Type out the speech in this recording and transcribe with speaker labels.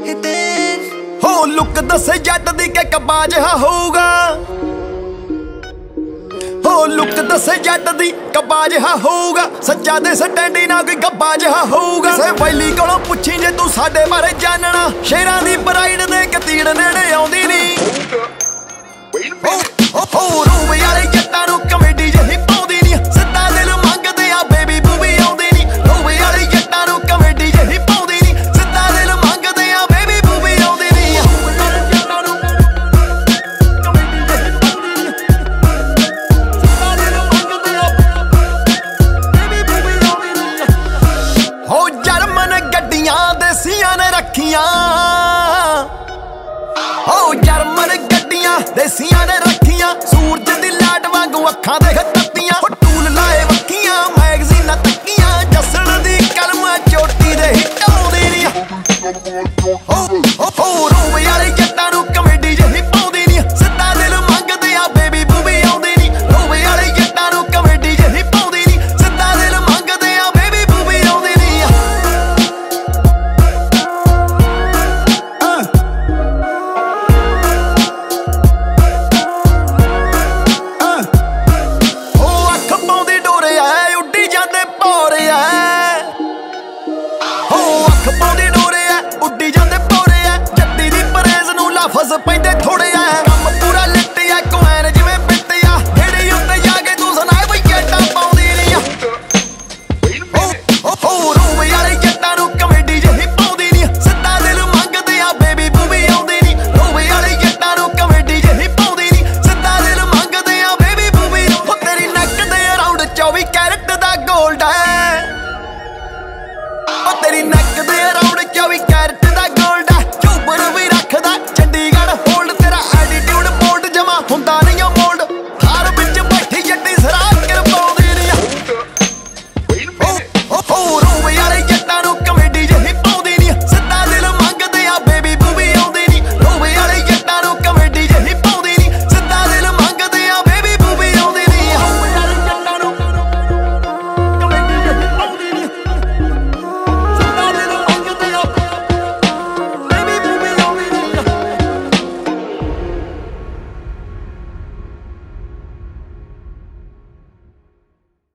Speaker 1: ਹੋ ਲੁੱਕ ਦੱਸੇ ਜੱਟ ਦੀ ਕਿ ਕੱਬਾ ਜਿਹਾ ਹੋਊਗਾ। ਹੋ ਲੁੱਕ ਦੱਸੇ ਜੱਟ ਦੀ ਕੱਬਾ ਜਿਹਾ ਹੋਊਗਾ। ਸੱਚਾ ਦੇ ਸਟੈਂਡੀ ਨਾ ਕੋਈ ਗੱਬਾ ਜਿਹਾ ਹੋਊਗਾ। ਕਿਸੇ ਵੈਲੀ ਕੋਲੋਂ ਪੁੱਛੀ ਜੇ ਤੂੰ ਸਾਡੇ ਬਾਰੇ ਜਾਣਨਾ। ਸ਼ੇਰਾਂ ਦੀ ਪ੍ਰਾਈਡ ਦੇ ਕਤੀੜ ਨੇੜੇ ਆਉਂਦੀ ਨੀ। ਹੋ ਰੂਵੇ ਵਾਲੇ ਜੱਟਾਂ ਨੂੰ ਕਮੇਡੀ ਜਿਹੀ ਪਾਉਂਦੀ ਨੀ। ਸਿੱਧਾ ਦਿਲ ਮੰਗਦੇ ਆ ਬੇਬੀ ਬੂਬੀ ਆਉਂਦੀ ਨੀ। ਰੂਵੇ ਵਾਲੇ ਜੱਟਾਂ ਨੂੰ ਕਮੇਡੀ ਜਿਹੀ ਪਾਉਂਦੀ ਨੀ। ਸਿੱਧਾ ਦਿਲ ਮੰਗਦੇ ਆ ਬੇਬੀ ਬੂਬੀ ਆਉਂਦੀ ਨੀ। ਹੋ ਜਰਮਨ ਗੱਡੀਆਂ ਦੇਸੀਆਂ ਨੇ ਰੱਖੀਆਂ। ਹੋ ਜਰਮਨ ਗੱਡੀਆਂ ਦੇਸੀਆਂ ਨੇ ਰੱਖੀਆਂ। ਸੂਰਜ ਦੀ ਲਾਟ ਵਾਂਗੂ ਅੱਖਾਂ ਦੇਖ ਤੱਤੀਆਂ। ਟੂਲ ਲਾਏ ਵੱਖੀਆਂ ਮੈਗਜ਼ੀਨਾਂ ਤੱਕੀਆਂ। ਜੱਸਣ ਦੀ ਕਲਮ ਚੋਟੀ ਦੇ ਹਿੱਟ ਆਉਂਦੀ ਨੀ। ਹੋ ਰੂਵੇ ਵਾਲੇ ਜੱਟਾਂ ਨੂੰ ਕਮੇਡੀ ਜਿਹੀ ਪਾਉਂਦੀ ਨੀ। ਸਿੱਧਾ ਦਿਲ ਮੰਗਦੇ ਆ ਬੇਬੀ ਬੂਬੀ ਆਉਂਦੀ ਨੀ। ਰੂਵੇ ਵਾਲੇ ਜੱਟਾਂ ਨੂੰ ਕਮੇਡੀ ਜਿਹੀ ਪਾਉਂਦੀ ਨੀ। ਸਿੱਧਾ ਦਿਲ ਮੰਗਦੇ ਆ ਬੇਬੀ ਬੂਬੀ ਆਉਂਦੀ ਨੀ। ਪਾਉਂਦੇ ਡੋਰੇ ਐ ਉੱਡੀ ਜਾਂਦੇ ਭੋਰੇ ਐ। ਜੱਟੀ ਦੀ ਪਰੇਜ਼ ਨੂੰ ਲਫ਼ਜ਼ ਪੈਂਦੇ ਥੋੜੇ ਐ। ਕੰਮ ਪੂਰਾ ਲਿੱਟ ਐ ਕੁਐਨ ਜਿਵੇਂ ਪਿੱਟ ਆ। ਢੇੜੀ ਉੱਤੇ ਜਾ ਕੇ ਤੂੰ ਸੁਣਾਏ ਬਈ ਜੱਟਾਂ ਪਾਉਂਦੀ ਨੀ। ਹੋ ਰੂਵੇ ਵਾਲੇ ਜੱਟਾਂ ਨੂੰ ਕਮੇਡੀ ਜਿਹੀ ਪਾਉਂਦੀ ਨੀ। ਸਿੱਧਾ ਦਿਲ ਮੰਗਦੇ ਆ ਬੇਬੀ ਬੂਬੀ ਆਉਂਦੀ ਨੀ। ਰੂਵੇ ਵਾਲੇ ਜੱਟਾਂ ਨੂੰ ਕਮੇਡੀ ਜਿਹੀ ਪਾਉਂਦੀ ਨੀ। ਸਿੱਧਾ ਦਿਲ ਮੰਗਦੇ ਆ ਬੇਬੀ ਬੂਬੀ। ਹੋ ਤੇਰੀ ਨੱਕ ਦੇ ਅਰਾਊਂਡ 24 ਕੈਰਟ ਦਾ ਗੋਲਡ ਐ। ਤੇਰੀ ਨੱਕ ਦੇ ਅਰਾਊਂਡ 24 ਕੈਰਟ